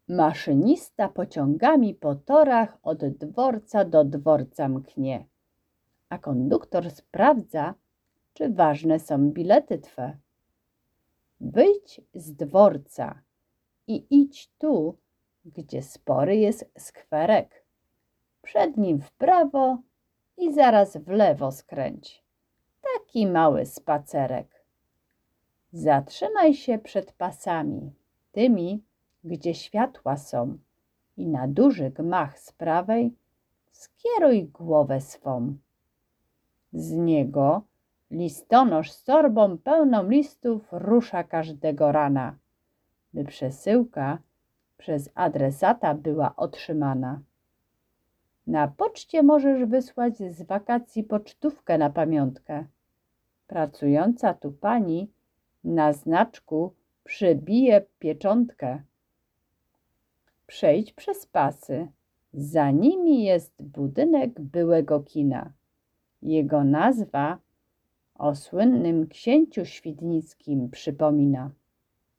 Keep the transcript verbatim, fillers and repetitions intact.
Maszynista pociągami po torach od dworca do dworca mknie, a konduktor sprawdza, czy ważne są bilety twe. Wyjdź z dworca i idź tu, gdzie spory jest skwerek. Przed nim w prawo i zaraz w lewo skręć. Taki mały spacerek. Zatrzymaj się przed pasami, tymi, gdzie światła są, i na duży gmach z prawej skieruj głowę swą. Z niego listonosz z torbą pełną listów rusza każdego rana, by przesyłka przez adresata była otrzymana. Na poczcie możesz wysłać z wakacji pocztówkę na pamiątkę. Pracująca tu pani na znaczku przybije pieczątkę. Przejdź przez pasy. Za nimi jest budynek byłego kina. Jego nazwa o słynnym księciu świdnickim przypomina.